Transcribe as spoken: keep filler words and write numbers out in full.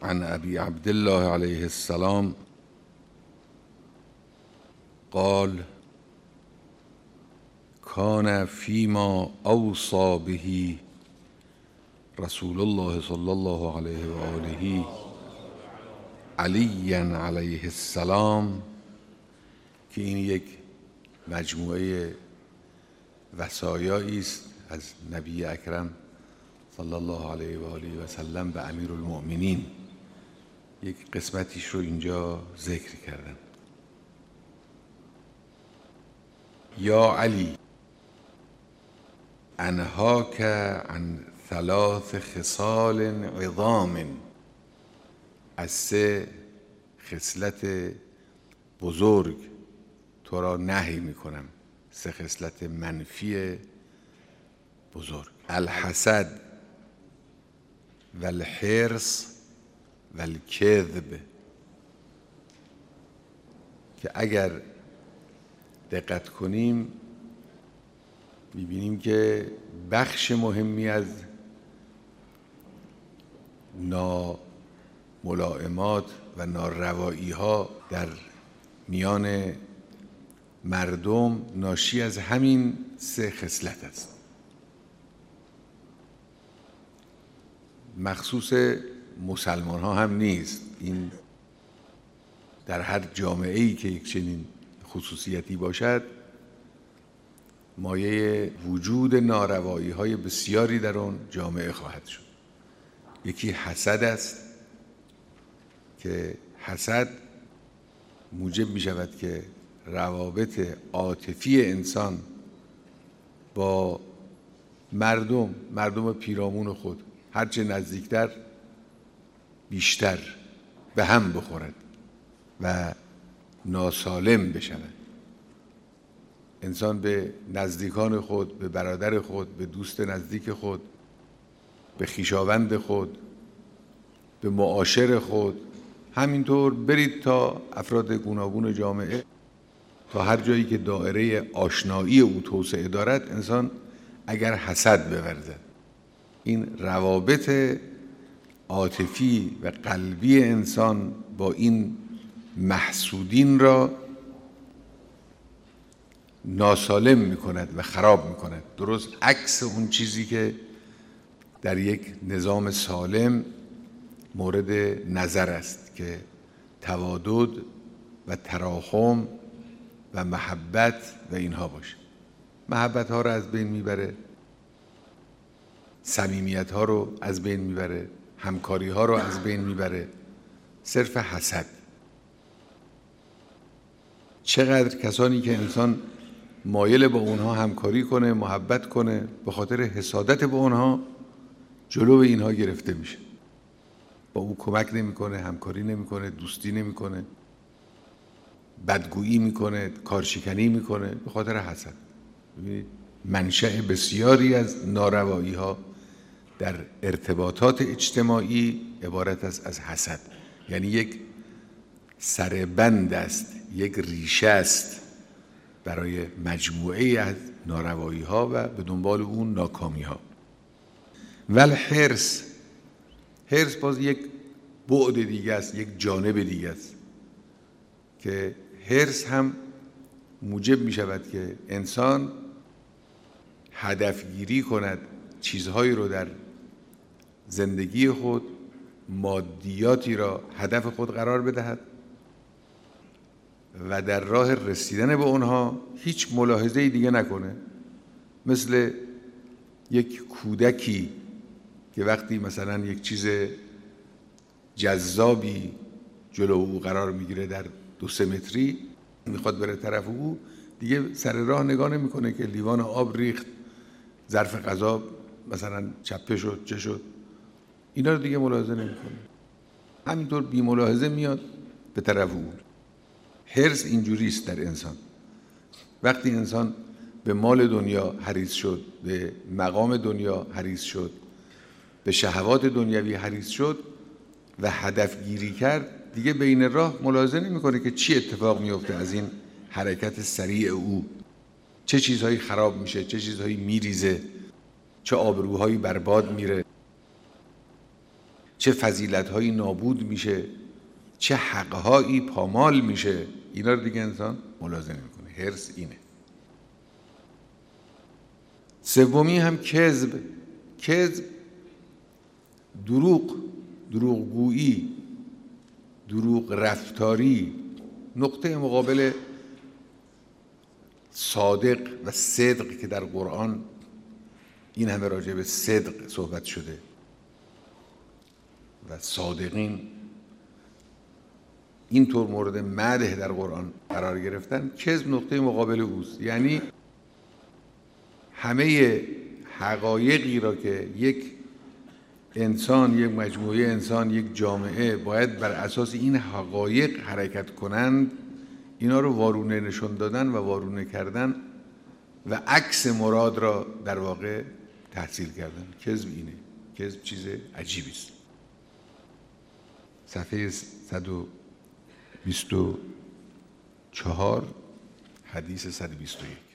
عن ابي عبد الله علیه السلام قال كان فيما اوصى به رسول الله صلی الله علیه و آله علی علیه السلام، که این یک مجموعه وصایایی است از نبی اکرم صلی الله علیه و آله و سلم به امیرالمؤمنین. یک قسمتیش رو اینجا ذکر کردم. یا علی انهاک عن ثلاث خصال عظام، از سه خصلت بزرگ تو را نهی میکنم، سه خصلت منفی بزرگ: الحسد و الحرص و الکذب، که اگر دقت کنیم میبینیم که بخش مهمی از ناملائمات و ناروایی ها در میان مردم ناشی از همین سه خصلت است. مخصوص مسلمان ها هم نیست، این در هر جامعه‌ای که یک چنین خصوصیتی باشد مایه وجود ناروایی های بسیاری در آن جامعه خواهد شد. یکی حسد است که حسد موجب می شود که روابط عاطفی انسان با مردم مردم پیرامون خود هرچه نزدیکتر بیشتر به هم بخورد و ناسالم بشود. انسان به نزدیکان خود، به برادر خود، به دوست نزدیک خود، به خویشاوند خود، به معاشر خود، همینطور برید تا افراد گوناگون جامعه، تا هر جایی که دایره آشنایی او توسعه دارد، انسان اگر حسد بورزد، این روابط عاطفی و قلبی انسان با این محسودین را ناسالم می کند و خراب می کند. درست عکس اون چیزی که در یک نظام سالم مورد نظر است که توادد و تراحم و محبت و اینها باشه. محبت ها رو از بین میبره، صمیمیت ها رو از بین میبره، همکاری ها رو از بین میبره. صرف حسد. چقدر کسانی که انسان مایل با اونها همکاری کنه، محبت کنه، به خاطر حسادت به اونها جلو اینها گرفته میشه، با او کمک نمیکنه، همکاری نمیکنه، دوستی نمیکنه، بدگویی میکنه، کارشکنی میکنه، به خاطر حسد. ببینید منشأ بسیاری از ناروایی ها در ارتباطات اجتماعی عبارت است از حسد. یعنی یک سربند است، یک ریشه است برای مجموعه از ناروایی ها و به دنبال اون ناکامی ها. ول حرص، حرص باز یک بعد دیگه است، یک جانب دیگه است که حرص هم موجب می شود که انسان هدفگیری کند، چیزهایی رو در زندگی خود، مادیاتی را هدف خود قرار بدهد و در راه رسیدن به اونها هیچ ملاحظه دیگه نکنه. مثل یک کودکی که وقتی مثلا یک چیز جذابی جلو او قرار میگیره در دو سه متری، میخواد بره طرف او، دیگه سر راه نگاه نمیکنه که لیوان آب ریخت، ظرف غذا مثلا چپه شد، چه شد، اینا رو دیگه ملاحظه نمیکنه، همینطور بی ملاحظه میاد به طرف او. حرص اینجوری است در انسان. وقتی انسان به مال دنیا حریص شد، به مقام دنیا حریص شد، به شهوات دنیوی حریص شد و هدف گیری کرد، دیگه بین راه ملاحظه نمیکنه که چی اتفاق میفته از این حرکت سریع او، چه چیزهایی خراب میشه، چه چیزهایی میریزه، چه آبروهایی برباد میره. چه فضیلت‌هایی نابود میشه، چه حق‌هایی پامال میشه، اینا رو دیگه انسان ملاحظه نمی‌کنه. حرص اینه. سومی هم کذب. کذب دروغ، دروغگویی، دروغ رفتاری، نقطه مقابل صادق و صدق که در قرآن این همه راجع به صدق صحبت شده و صادقین اینطور مورد مدح در قرآن قرار گرفتن. کذب نقطه مقابل اوست، یعنی همه حقایقی را که یک انسان، یک مجموعه انسان، یک جامعه باید بر اساس این حقایق حرکت کنند، اینا رو وارونه نشون دادن و وارونه کردن و عکس مراد را در واقع تحصیل کردن. کذب اینه. کذب چیز عجیبی است. صفحه صد و بیست و چهار حدیث صد و بیست و یک.